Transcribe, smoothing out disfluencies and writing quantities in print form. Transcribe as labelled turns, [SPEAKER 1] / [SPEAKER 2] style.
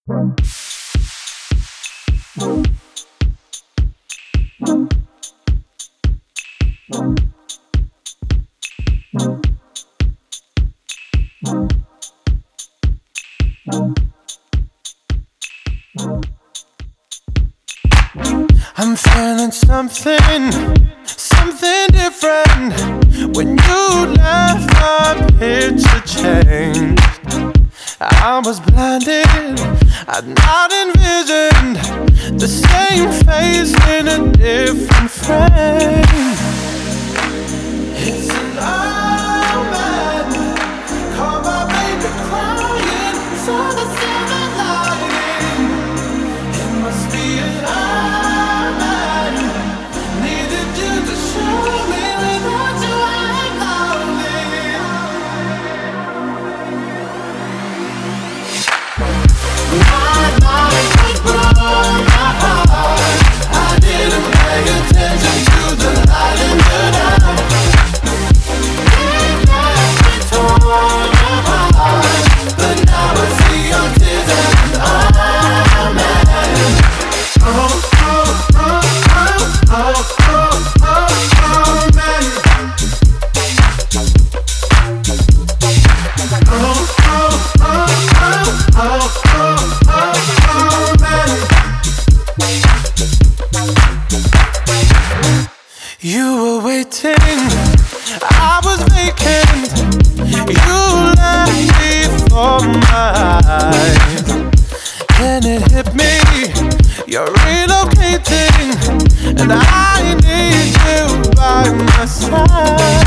[SPEAKER 1] I'm feeling something different. When you left, my picture changed. I was blinded, I'd not envisioned the same face in a different frame. It's an omen, call my baby crying, saw the silver lining. It must be an omen, needed you to show me without you I'm lonely. My life was broken apart. I didn't pay attention to the light in the dark. It left me torn apart, but now I see your tears and amen. Oh, oh, oh, oh, oh, oh, oh, amen. Oh, oh, oh, oh, oh, oh, amen. You were waiting, I was vacant. You left before my eyes. Then it hit me, you're relocating, and I need you by my side.